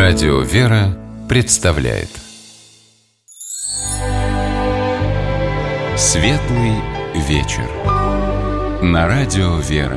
Радио «Вера» представляет Светлый вечер на Радио «Вера».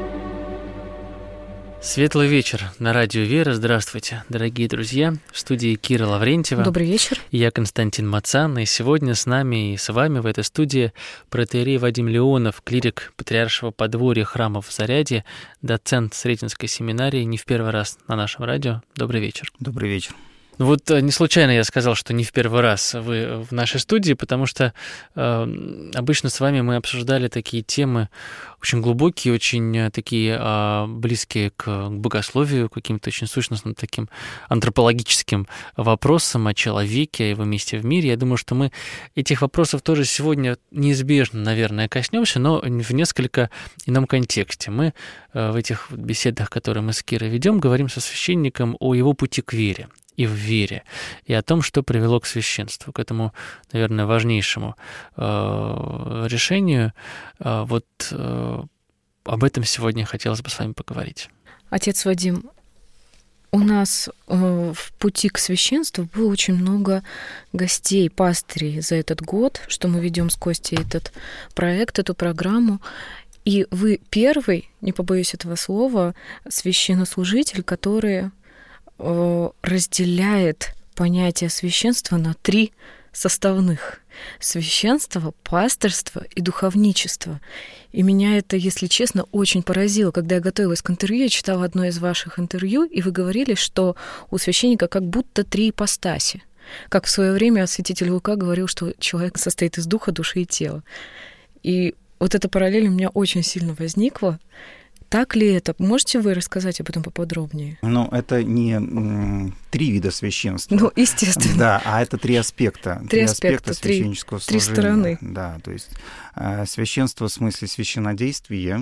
Светлый вечер на Радио «Вера». Здравствуйте, дорогие друзья. В студии Кира Лаврентьева. Добрый вечер. Я Константин Мацан. И сегодня с нами и с вами в этой студии протоиерей Вадим Леонов, клирик Патриаршего подворья храма в Зарядье, доцент Сретенской семинарии, не в первый раз на нашем радио. Добрый вечер. Добрый вечер. Вот не случайно я сказал, что не в первый раз вы в нашей студии, потому что обычно с вами мы обсуждали такие темы очень глубокие, очень такие близкие к богословию, каким-то очень сущностным таким антропологическим вопросам о человеке, о его месте в мире. Я думаю, что мы этих вопросов тоже сегодня неизбежно, наверное, коснемся, но в несколько ином контексте. Мы в этих беседах, которые мы с Кирой ведем, говорим со священником о его пути к вере и в вере, и о том, что привело к священству, к этому, наверное, важнейшему решению. Вот об этом сегодня хотелось бы с вами поговорить. Отец Вадим, у нас в пути к священству было очень много гостей, пастырей за этот год, что мы ведем с Костей этот проект, эту программу. И вы первый, не побоюсь этого слова, священнослужитель, который разделяет понятие священства на три составных: священство, пастырство и духовничество. И меня это, если честно, очень поразило. Когда я готовилась к интервью, я читала одно из ваших интервью, и вы говорили, что у священника как будто три ипостаси. Как в свое время святитель Лука говорил, что человек состоит из духа, души и тела. И вот эта параллель у меня очень сильно возникла. Так ли это? Можете вы рассказать об этом поподробнее? Ну, это не три вида священства. Ну, естественно. Да, а это три аспекта. Три аспекта священнического служения. Три стороны. Да, то есть священство в смысле священнодействия.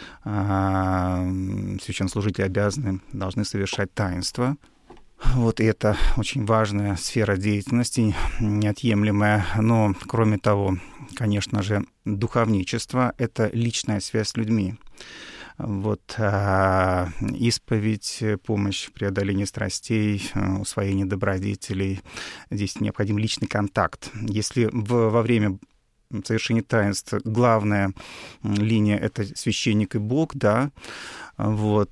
Священнослужители должны совершать таинства. Вот, и это очень важная сфера деятельности, неотъемлемая. Но, кроме того, конечно же, духовничество — это личная связь с людьми. Вот, исповедь, помощь в преодолении страстей, усвоение добродетелей. Здесь необходим личный контакт. Если во время совершения таинств главная линия — это священник и Бог, да, вот,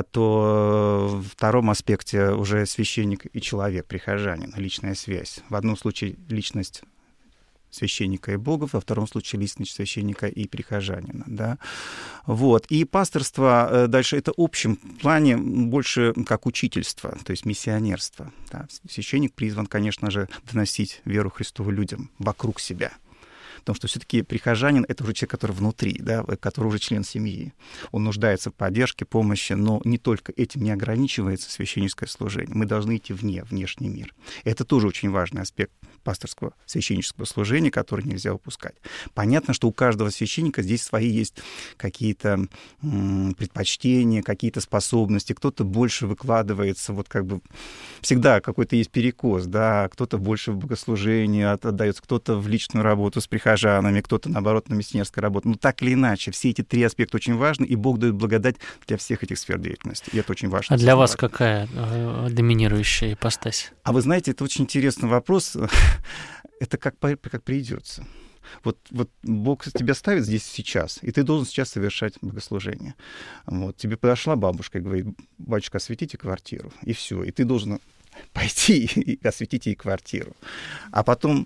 то в втором аспекте уже священник и человек, прихожанин, личная связь. В одном случае личность священника и Бога, во втором случае личность священника и прихожанина. Да? Вот. И пастырство дальше это в общем плане больше как учительство, то есть миссионерство. Да? Священник призван, конечно же, доносить веру Христову людям вокруг себя. Потому что все-таки прихожанин — это уже человек, который внутри, да, который уже член семьи. Он нуждается в поддержке, помощи, но не только этим не ограничивается священническое служение. Мы должны идти внешний мир. Это тоже очень важный аспект пасторского священнического служения, который нельзя упускать. Понятно, что у каждого священника здесь свои есть какие-то предпочтения, какие-то способности. Кто-то больше выкладывается, вот как бы всегда какой-то есть перекос, да, кто-то больше в богослужение отдается, кто-то в личную работу с прихожанами, кто-то, наоборот, на миссионерской работе. Но так или иначе, все эти три аспекта очень важны, и Бог дает благодать для всех этих сфер деятельности. И это очень важно. А для вас какая доминирующая ипостась? А вы знаете, это очень интересный вопрос. Это как придется. Вот Бог тебя ставит здесь сейчас, и ты должен сейчас совершать богослужение. Вот. Тебе подошла бабушка и говорит: батюшка, осветите квартиру. И все. И ты должен пойти и осветить ей квартиру. А потом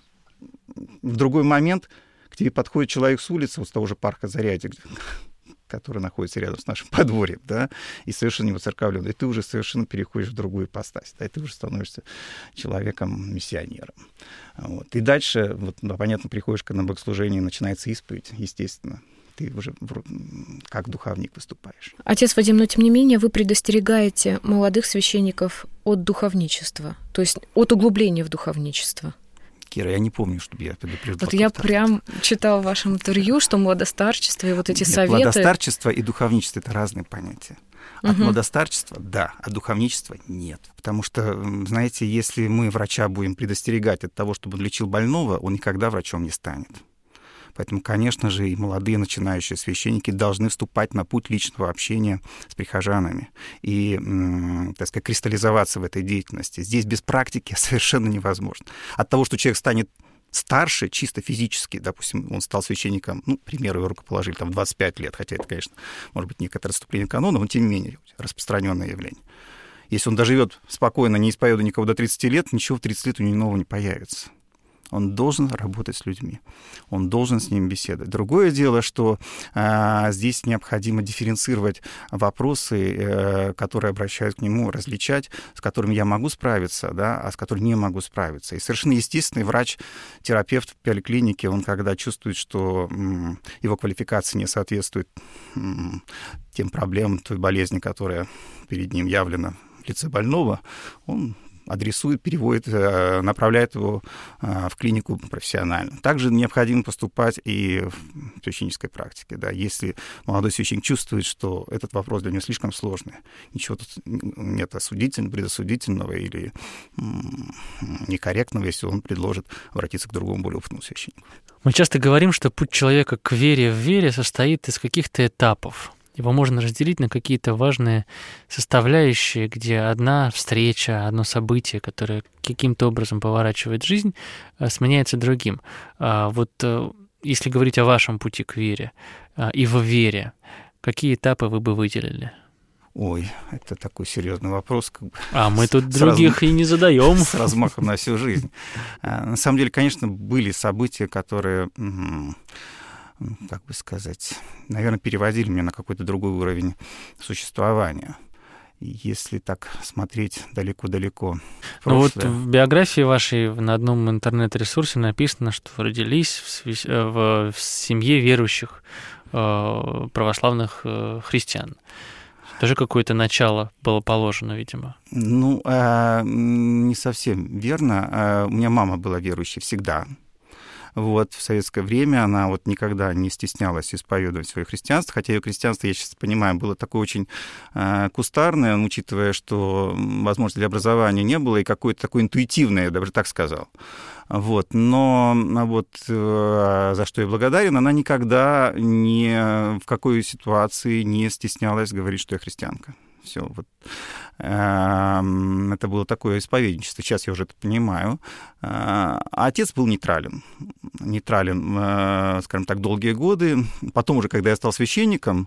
в другой момент к тебе подходит человек с улицы, вот с того же парка Зарядье, который находится рядом с нашим подворьем, да, и совершенно не воцерковлен. И ты уже совершенно переходишь в другую ипостась, да, и ты уже становишься человеком-миссионером. Вот. И дальше, вот, да, понятно, приходишь на богослужение, начинается исповедь, естественно. Ты уже как духовник выступаешь. Отец Вадим, но тем не менее вы предостерегаете молодых священников от духовничества, то есть от углубления в духовничество. Кира, я не помню, чтобы я предупреждал. Вот я прям читала в вашем интервью, что младостарчество и вот эти советы... Младостарчество и духовничество — это разные понятия. От младостарчества — да, от духовничества — нет. Потому что, знаете, если мы врача будем предостерегать от того, чтобы он лечил больного, он никогда врачом не станет. Поэтому, конечно же, и молодые начинающие священники должны вступать на путь личного общения с прихожанами и, так сказать, кристаллизоваться в этой деятельности. Здесь без практики совершенно невозможно. От того, что человек станет старше чисто физически, допустим, он стал священником, к примеру, его рукоположили в 25 лет, хотя это, конечно, может быть, некоторое отступление канона, но, тем не менее, распространенное явление. Если он доживет спокойно, не исповедуя никого до 30 лет, ничего в 30 лет у него нового не появится. Он должен работать с людьми, он должен с ними беседовать. Другое дело, что здесь необходимо дифференцировать вопросы, которые обращают к нему, различать, с которыми я могу справиться, да, а с которыми не могу справиться. И совершенно естественный врач-терапевт в поликлинике, он когда чувствует, что его квалификация не соответствует тем проблемам, той болезни, которая перед ним явлена в лице больного, он адресует, переводит, направляет его в клинику профессионально. Также необходимо поступать и в священнической практике. Да. Если молодой священник чувствует, что этот вопрос для него слишком сложный, ничего тут нет осудительного, предосудительного или некорректного, если он предложит обратиться к другому, более опытному священнику. Мы часто говорим, что путь человека к вере в вере состоит из каких-то этапов. Его можно разделить на какие-то важные составляющие, где одна встреча, одно событие, которое каким-то образом поворачивает жизнь, сменяется другим. Вот если говорить о вашем пути к вере и в вере, какие этапы вы бы выделили? Ой, это такой серьезный вопрос. Мы тут других и не задаем. С размахом на всю жизнь. На самом деле, конечно, были события, которые... как бы сказать, наверное, переводили меня на какой-то другой уровень существования. Если так смотреть далеко-далеко в прошлое. Вот в биографии вашей на одном интернет-ресурсе написано, что вы родились в семье верующих православных христиан. Тоже какое-то начало было положено, видимо. Не совсем верно. У меня мама была верующей всегда. В советское время она никогда не стеснялась исповедовать свое христианство, хотя ее христианство, я сейчас понимаю, было такое очень кустарное, учитывая, что возможности для образования не было, и какое-то такое интуитивное, я даже так сказал. Но за что я благодарен, она никогда ни в какой ситуации не стеснялась говорить, что я христианка. Все, это было такое исповедничество, сейчас я уже это понимаю. А отец был нейтрален, скажем так, долгие годы. Потом уже, когда я стал священником,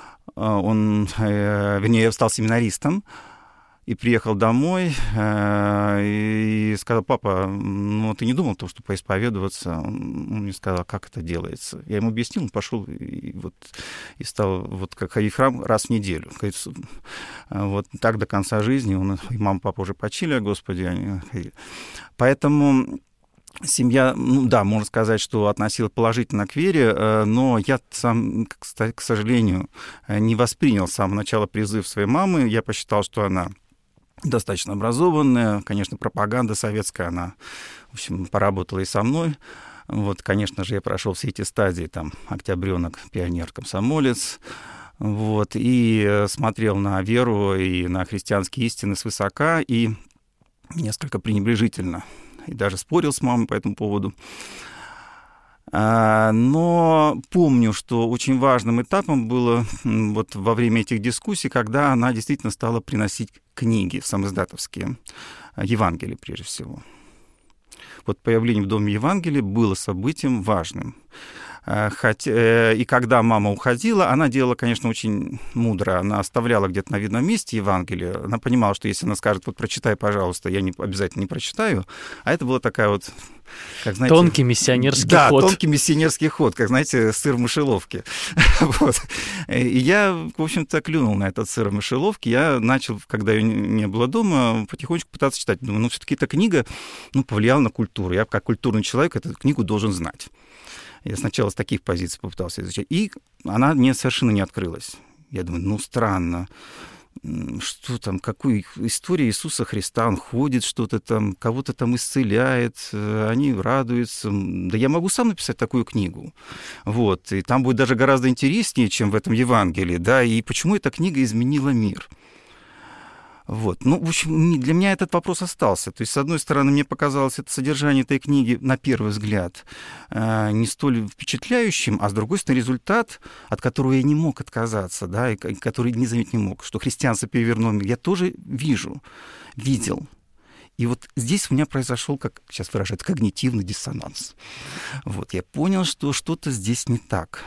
я стал семинаристом, и приехал домой, и сказал: папа, ты не думал о том, что поисповедоваться? Он мне сказал, как это делается. Я ему объяснил, он пошел и стал как ходить в храм раз в неделю. Так до конца жизни. И мама, папа уже почили, Господи, они ходили. Поэтому семья, можно сказать, что относилась положительно к вере, но я сам, к сожалению, не воспринял с самого начала призыв своей мамы. Я посчитал, что она достаточно образованная. Конечно, пропаганда советская, она, в общем, поработала и со мной. Конечно же, я прошел все эти стадии, октябренок, пионер, комсомолец, и смотрел на веру и на христианские истины свысока и несколько пренебрежительно. И даже спорил с мамой по этому поводу. Но помню, что очень важным этапом было во время этих дискуссий, когда она действительно стала приносить книги самоиздатовские, Евангелие прежде всего. Появление в Доме Евангелия было событием важным. И когда мама уходила, она делала, конечно, очень мудро. Она оставляла где-то на видном месте Евангелие. Она понимала, что если она скажет: прочитай, пожалуйста, я обязательно не прочитаю. А это была такая как, знаете... Тонкий миссионерский ход. Да, тонкий миссионерский ход, как, знаете, сыр в мышеловке. И я, в общем-то, клюнул на этот сыр в мышеловке. Я начал, когда ее не было дома, потихонечку пытаться читать. Думаю, все-таки эта книга повлияла на культуру. Я, как культурный человек, эту книгу должен знать. Я сначала с таких позиций попытался изучать. И она мне совершенно не открылась. Я думаю, странно. Что там, какую историю Иисуса Христа, он ходит, что-то там, кого-то там исцеляет, они радуются. Да я могу сам написать такую книгу. И там будет даже гораздо интереснее, чем в этом Евангелии, да, и почему эта книга изменила мир. Вот. Ну, в общем, для меня этот вопрос остался. То есть, с одной стороны, мне показалось это содержание этой книги, на первый взгляд, не столь впечатляющим, а с другой стороны, результат, от которого я не мог отказаться, да, и который не заметить не мог, что христианство перевернуло мир, я тоже видел. И вот здесь у меня произошел, как сейчас выражают, когнитивный диссонанс. Вот, я понял, что что-то здесь не так.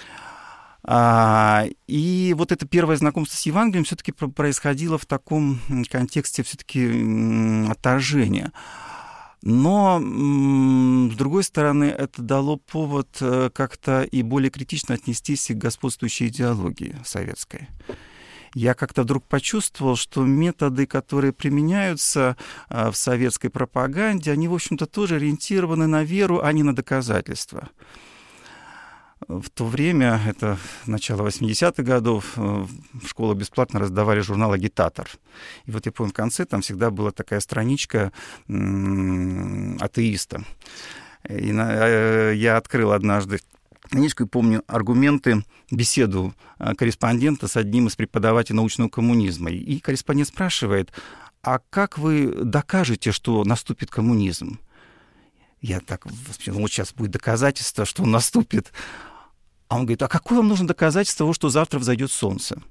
И вот это первое знакомство с Евангелием все-таки происходило в таком контексте все-таки отторжения. Но, с другой стороны, это дало повод как-то и более критично отнестись к господствующей идеологии советской. Я как-то вдруг почувствовал, что методы, которые применяются в советской пропаганде, они, в общем-то, тоже ориентированы на веру, а не на доказательства. В то время, это начало 80-х годов, в школах бесплатно раздавали журнал «Агитатор». И вот я помню, в конце там всегда была такая страничка атеиста. И я открыл однажды книжку и помню беседу корреспондента с одним из преподавателей научного коммунизма. И корреспондент спрашивает: а как вы докажете, что наступит коммунизм? Я так вспомнил, вот сейчас будет доказательство, что он наступит. А он говорит: а какое вам нужно доказательство того, что завтра взойдет солнце?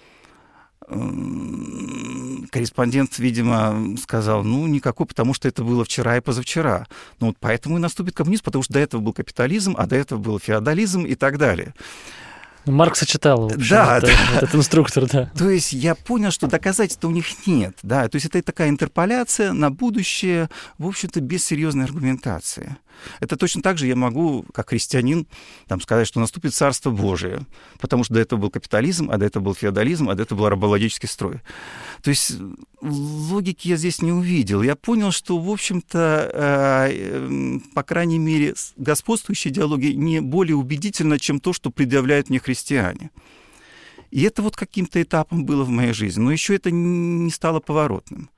Корреспондент, видимо, сказал: ну, никакой, потому что это было вчера и позавчера. Ну, вот поэтому и наступит коммунизм, потому что до этого был капитализм, а до этого был феодализм и так далее. Маркса читал, в общем, да, этот инструктор, да. То есть я понял, что доказательств у них нет, да, то есть это такая интерполяция на будущее, в общем-то, без серьезной аргументации. Это точно так же я могу, как христианин, там, сказать, что наступит Царство Божие, потому что до этого был капитализм, а до этого был феодализм, а до этого был рабовладельческий строй. То есть логики я здесь не увидел. Я понял, что, в общем-то, по крайней мере, господствующая идеология не более убедительна, чем то, что предъявляют мне христиане. И это вот каким-то этапом было в моей жизни. Но еще это не стало поворотным.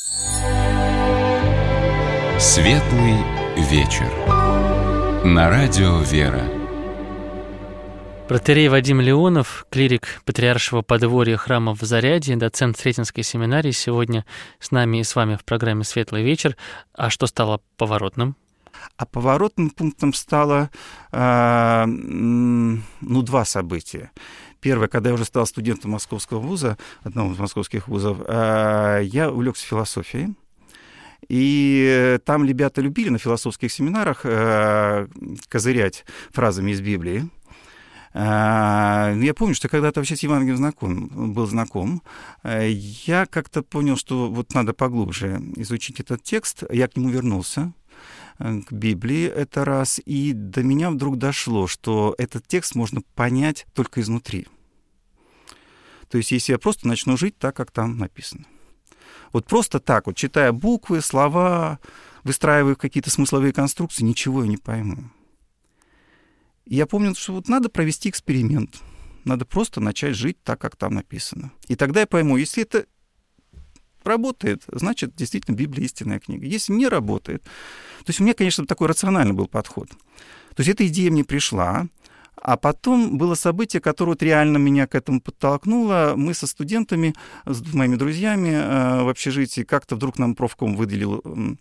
Светлый вечер. На радио «Вера». Протоиерей Вадим Леонов, клирик Патриаршего подворья храма в Зарядье, доцент Сретенской семинарии, сегодня с нами и с вами в программе «Светлый вечер». А что стало поворотным? А поворотным пунктом стало два события. Первое, когда я уже стал студентом московского вуза, одного из московских вузов, я увлекся философией. И там ребята любили на философских семинарах козырять фразами из Библии. Я помню, что когда-то вообще с Евангелием был знаком, я как-то понял, что вот надо поглубже изучить этот текст. Я к нему вернулся, к Библии, это раз, и до меня вдруг дошло, что этот текст можно понять только изнутри. То есть если я просто начну жить так, как там написано. Вот просто так, вот читая буквы, слова, выстраивая какие-то смысловые конструкции, ничего я не пойму. И я помню, что вот надо провести эксперимент. Надо просто начать жить так, как там написано. И тогда я пойму, если это работает, значит, действительно, Библия истинная книга. Если не работает... То есть у меня, конечно, такой рациональный был подход. То есть эта идея мне пришла, а потом было событие, которое вот реально меня к этому подтолкнуло. Мы со студентами, с моими друзьями в общежитии, как-то вдруг нам профком выделил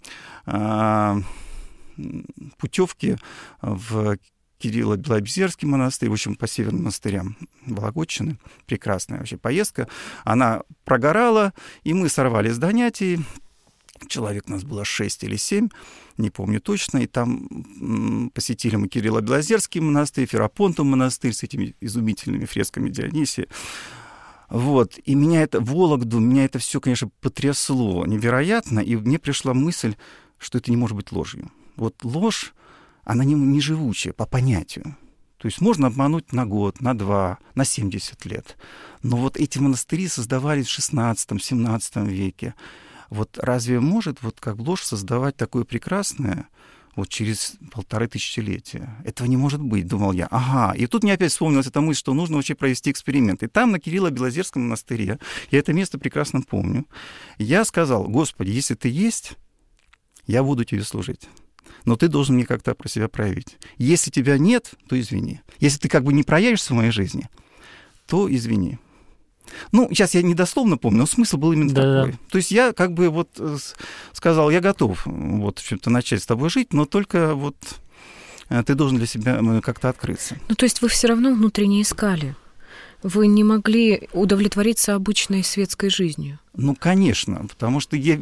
путевки в Кирилло-Белобезерский монастырь, в общем, по северным монастырям Вологодчины. Прекрасная вообще поездка. Она прогорала, и мы сорвались с занятий. Человек у нас было 6 или 7, не помню точно. И там посетили мы Кирилло-Белозерский монастырь, Ферапонтов монастырь с этими изумительными фресками Дионисия. Вот. И Вологду, меня это все, конечно, потрясло невероятно. И мне пришла мысль, что это не может быть ложью. Вот ложь, она не живучая по понятию. То есть можно обмануть на год, на 2, на 70 лет. Но вот эти монастыри создавались в XVI-XVII веке. Вот разве может вот как ложь создавать такое прекрасное вот через 1500 лет? Этого не может быть, думал я. Ага, и тут мне опять вспомнилась эта мысль, что нужно вообще провести эксперимент. И там, на Кирилло-Белозерском монастыре, я это место прекрасно помню, я сказал: Господи, если ты есть, я буду тебе служить. Но ты должен мне как-то про себя проявить. Если тебя нет, то извини. Если ты как бы не проявишься в моей жизни, то извини. Ну, сейчас я недословно помню, но смысл был именно такой. То есть я как бы вот сказал, я готов вот в общем-то начать с тобой жить, но только вот ты должен для себя как-то открыться. Ну, то есть вы все равно внутренне искали? Вы не могли удовлетвориться обычной светской жизнью? Ну, конечно, потому что я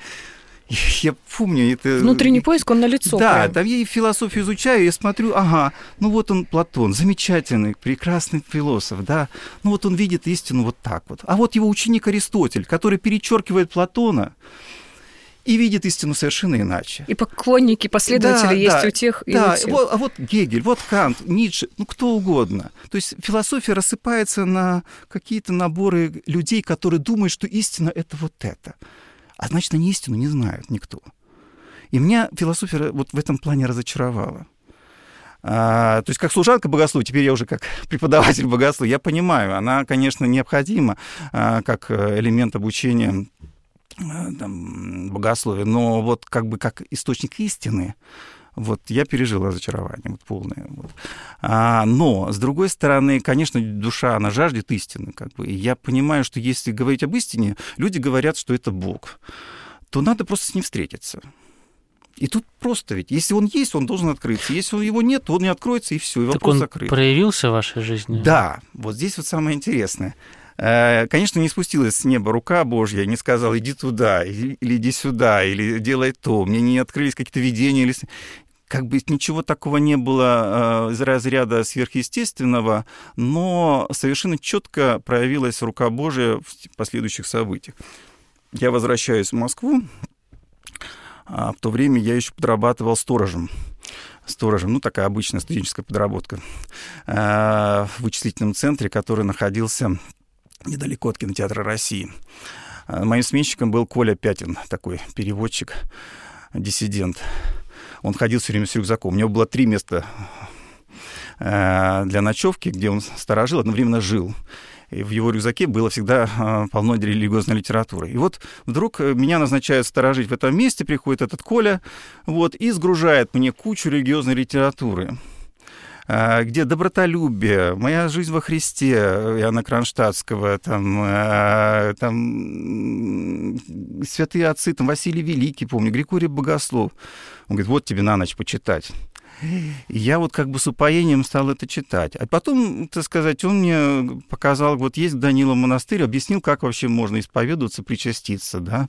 помню это... Внутренний поиск, он налицо. Да, прям. там я и философию изучаю, я смотрю, ну вот он, Платон, замечательный, прекрасный философ, да, ну вот он видит истину вот так вот. А вот его ученик Аристотель, который перечеркивает Платона и видит истину совершенно иначе. И поклонники, последователи есть у тех и у тех. А вот Гегель, вот Кант, Ницше, ну кто угодно. То есть философия рассыпается на какие-то наборы людей, которые думают, что истина — это вот это. А значит, они истину не знают никто. И меня философия вот в этом плане разочаровала. То есть как служанка богословия, теперь я уже как преподаватель богословия, я понимаю, она, конечно, необходима как элемент обучения там, богословия, но вот как бы как источник истины, вот я пережил разочарование вот, полное. Вот. Но, с другой стороны, конечно, душа, она жаждет истины. Как бы. И я понимаю, что если говорить об истине, люди говорят, что это Бог, то надо просто с ним встретиться. И тут просто ведь, если он есть, он должен открыться. Если его нет, то он не откроется, и все, и вопрос он закрыт. Проявился в вашей жизни? Да, вот здесь вот самое интересное. Конечно, не спустилась с неба рука Божья, не сказала, иди туда, или иди сюда, или делай то. Мне не открылись какие-то видения, или... Как бы ничего такого не было из разряда сверхъестественного, но совершенно четко проявилась рука Божия в последующих событиях. Я возвращаюсь в Москву, а в то время я еще подрабатывал сторожем, ну, такая обычная студенческая подработка, в вычислительном центре, который находился недалеко от кинотеатра России. Моим сменщиком был Коля Пятин, такой переводчик, диссидент. Он ходил все время с рюкзаком. У него было 3 места для ночевки, где он сторожил, одновременно жил. И в его рюкзаке было всегда полно религиозной литературы. И вот вдруг меня назначают сторожить в этом месте, приходит этот Коля, вот, и сгружает мне кучу религиозной литературы, где добротолюбие, моя жизнь во Христе, Иоанна Кронштадтского, там святые отцы, там Василий Великий, помню, Григорий Богослов. Он говорит, вот тебе на ночь почитать. И я вот как бы с упоением стал это читать. А потом, так сказать, он мне показал, вот есть в Даниловом монастырь, объяснил, как вообще можно исповедоваться, причаститься, да.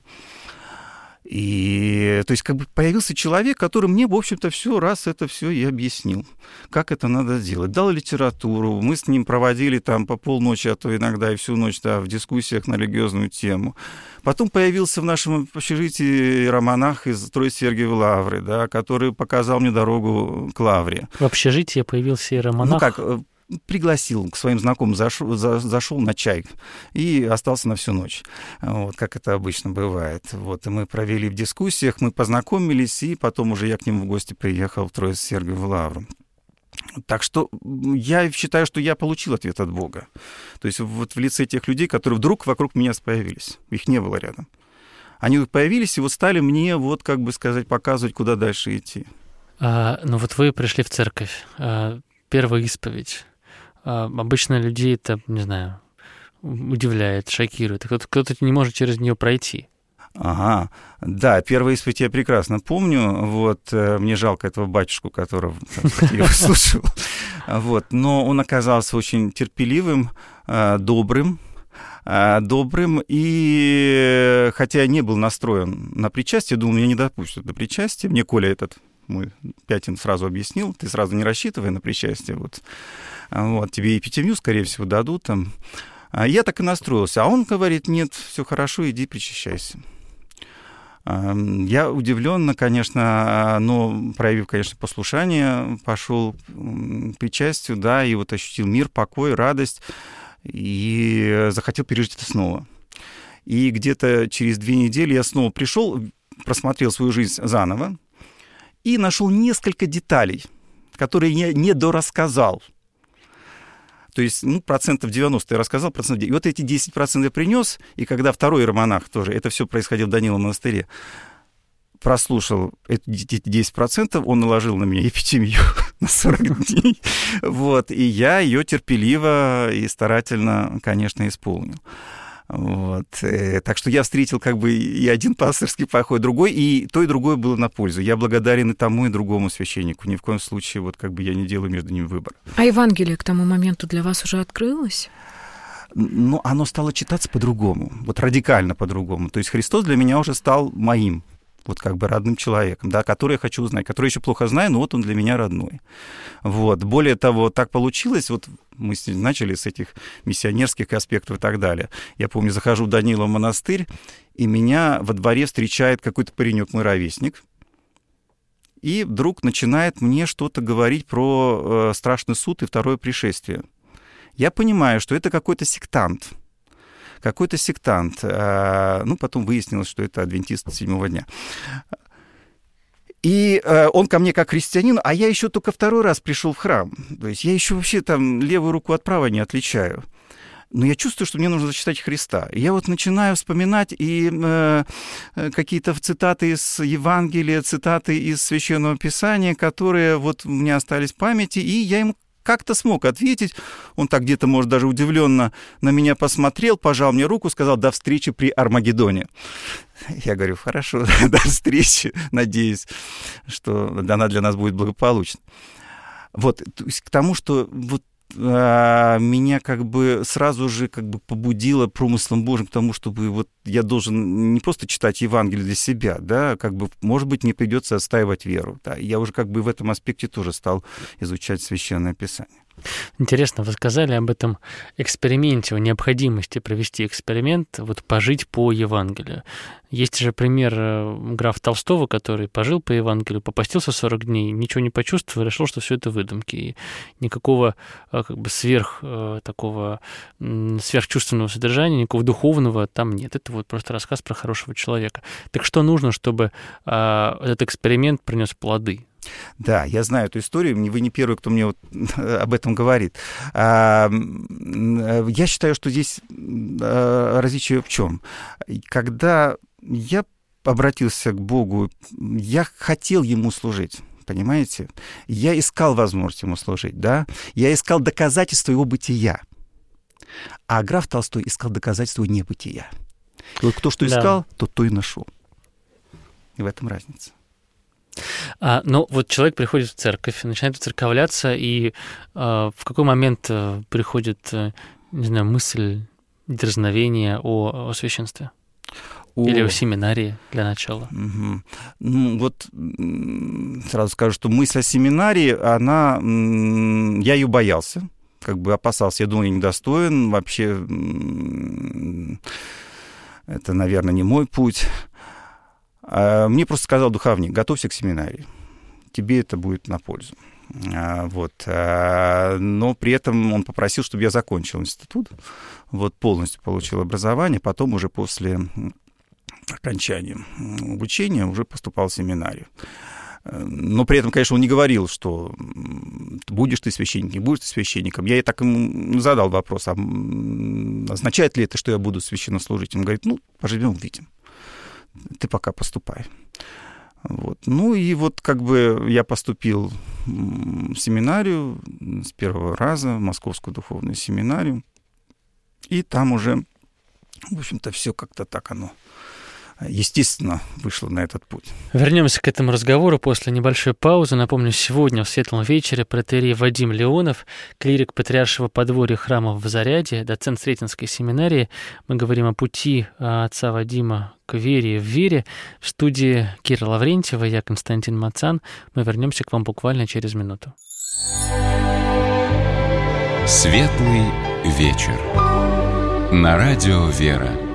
И, то есть, как бы появился человек, который мне, в общем-то, это все и объяснил, как это надо делать. Дал литературу, мы с ним проводили там по полночи, а то иногда и всю ночь, да, в дискуссиях на религиозную тему. Потом появился в нашем общежитии романах из Троице-Сергиевой Лавры, да, который показал мне дорогу к Лавре. В общежитии появился иеромонах? Ну как, пригласил к своим знакомым, зашел на чай и остался на всю ночь, вот, как это обычно бывает. Вот, и мы провели в дискуссиях, мы познакомились, и потом уже я к нему в гости приехал в Троице-Сергиеву Лавру. Так что я считаю, что я получил ответ от Бога. То есть вот в лице тех людей, которые вдруг вокруг меня появились. Их не было рядом. Они появились и вот стали мне, вот как бы сказать, показывать, куда дальше идти. Ну вот вы пришли в церковь. Первая исповедь. Обычно людей это, не знаю, удивляет, шокирует. Кто-то не может через нее пройти. Ага, да, первая исповедь я прекрасно помню. Вот, мне жалко этого батюшку, которого я слушал. Вот, но он оказался очень терпеливым, добрым, и хотя я не был настроен на причастие, думал, меня не допустят до причастия. Мне Коля этот мой Пятин сразу объяснил, ты сразу не рассчитывай на причастие, вот тебе эпитемию, скорее всего, дадут там. Я так и настроился, а он говорит, нет, все хорошо, иди причащайся. Я удивленно, конечно, но проявив, конечно, послушание, пошел к причастию, да, и вот ощутил мир, покой, радость, и захотел пережить это снова. И где-то через 2 недели я снова пришел, просмотрел свою жизнь заново и нашел несколько деталей, которые я не дорассказал. То есть, 90% я рассказал, 10%. И вот эти 10% я принес, и когда второй иеромонах тоже, это все происходило в Даниловом монастыре, прослушал эти 10%, он наложил на меня эпитемию. на 40 дней. Вот. И я ее терпеливо и старательно, конечно, исполнил. Вот. Так что я встретил как бы и один пастырский поход, другой, и то, и другое было на пользу. Я благодарен и тому, и другому священнику. Ни в коем случае вот как бы я не делаю между ними выбора. А Евангелие к тому моменту для вас уже открылось? Ну, оно стало читаться по-другому, вот радикально по-другому. То есть Христос для меня уже стал моим, вот как бы родным человеком, да, который я хочу узнать, который еще плохо знаю, но вот он для меня родной. Вот. Более того, так получилось, вот мы начали с этих миссионерских аспектов и так далее. Я помню, захожу в Данилов монастырь, и меня во дворе встречает какой-то паренек, мой ровесник, и вдруг начинает мне что-то говорить про страшный суд и второе пришествие. Я понимаю, что это какой-то сектант. Ну, потом выяснилось, что это адвентист седьмого дня. И он ко мне как христианин, а я еще только второй раз пришел в храм. То есть я еще вообще там левую руку от правой не отличаю. Но я чувствую, что мне нужно зачитать Христа. И я вот начинаю вспоминать и какие-то цитаты из Евангелия, цитаты из Священного Писания, которые вот у меня остались в памяти, и я ему как-то смог ответить. Он так где-то, может, даже удивленно на меня посмотрел, пожал мне руку, сказал: до встречи при Армагеддоне. Я говорю: хорошо, до встречи, надеюсь, что она для нас будет благополучна. Вот, то есть к тому, что вот меня как бы сразу же как бы побудило промыслом Божьим к тому, чтобы вот я должен не просто читать Евангелие для себя, да, как бы, может быть, мне придется отстаивать веру. Да. Я уже как бы в этом аспекте тоже стал изучать Священное Писание. Интересно, вы сказали об этом эксперименте, о необходимости провести эксперимент, вот пожить по Евангелию. Есть же пример графа Толстого, который пожил по Евангелию, попастился 40 дней, ничего не почувствовал, решил, что все это выдумки. И никакого как бы сверхчувственного содержания, никакого духовного там нет. Это вот просто рассказ про хорошего человека. Так что нужно, чтобы этот эксперимент принес плоды? Да, я знаю эту историю, вы не первый, кто мне вот об этом говорит. Я считаю, что здесь различие в чем? Когда я обратился к Богу, я хотел Ему служить. Понимаете? Я искал возможность Ему служить, да? Я искал доказательства Его бытия. А граф Толстой искал доказательства Его небытия. И вот кто что искал, тот то и нашел. И в этом разница. Ну, вот человек приходит в церковь, начинает церковляться, и в какой момент приходит, не знаю, мысль, дерзновение о священстве? Или о семинарии для начала? Угу. Ну, вот сразу скажу, что мысль о семинарии, я ее боялся, как бы опасался, я думал, я недостоин, вообще это, наверное, не мой путь. Мне просто сказал духовник: готовься к семинарии, тебе это будет на пользу. Вот. Но при этом он попросил, чтобы я закончил институт, вот, полностью получил образование, потом уже после окончания обучения уже поступал в семинарию. Но при этом, конечно, он не говорил, что будешь ты священником, не будешь ты священником. Я и так ему задал вопрос: означает ли это, что я буду священнослужителем? Он говорит: поживем, увидим. Ты пока поступай. Вот. Ну и вот как бы я поступил в семинарию с первого раза, в Московскую духовную семинарию. И там уже, в общем-то, все как-то так оно естественно вышло на этот путь. Вернемся к этому разговору после небольшой паузы. Напомню, сегодня в Светлом вечере протоиерей Вадим Леонов, клирик Патриаршего подворья храма в Зарядье, доцент Сретенской семинарии. Мы говорим о пути отца Вадима к вере в вере. В студии Кира Лаврентьева, я Константин Мацан. Мы вернемся к вам буквально через минуту. Светлый вечер. На радио «Вера».